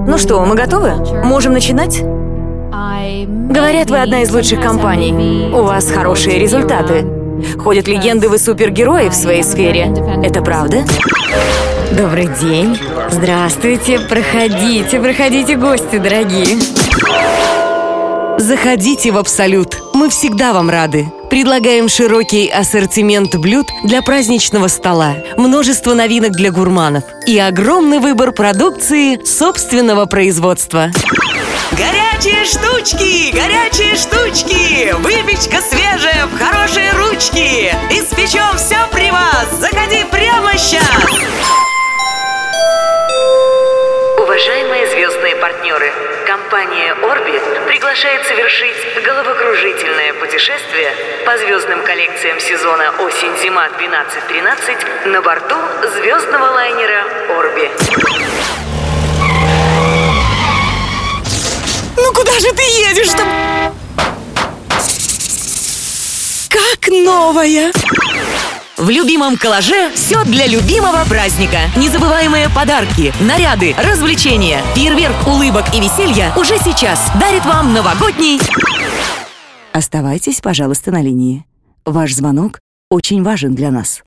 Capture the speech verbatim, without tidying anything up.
Ну что, мы готовы? Можем начинать? Говорят, вы одна из лучших компаний. У вас хорошие результаты. Ходят легенды, вы супергерои в своей сфере. Это правда? Добрый день. Здравствуйте. Проходите, проходите, гости дорогие. Заходите в Абсолют. Мы всегда вам рады. Предлагаем широкий ассортимент блюд для праздничного стола, множество новинок для гурманов и огромный выбор продукции собственного производства. Горячие штучки, горячие штучки, выпечка свежая в хорошие ручки. Испечем все при вас, заходи прямо сейчас. Уважаемые звездные партнеры, компания Орби приглашает совершить головокружительное путешествие по звездным коллекциям сезона осень-зима двенадцать тринадцать на борту звездного лайнера Орби. Ну куда же ты едешь там? Как новая! В любимом коллаже все для любимого праздника. Незабываемые подарки, наряды, развлечения, фейерверк улыбок и веселья уже сейчас дарит вам новогодний... Оставайтесь, пожалуйста, на линии. Ваш звонок очень важен для нас.